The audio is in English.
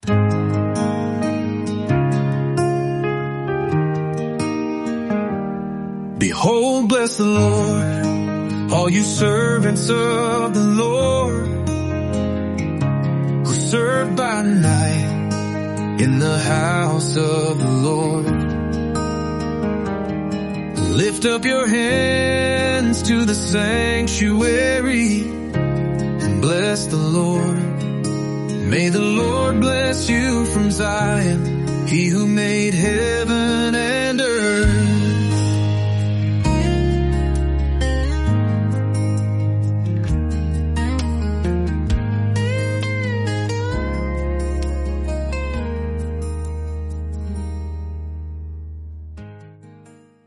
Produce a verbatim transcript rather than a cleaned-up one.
Behold, bless the Lord, all you servants of the Lord, who serve by night in the house of the Lord. Lift up your hands to the sanctuary and bless the Lord. May the Lord bless you from Zion, he who made heaven and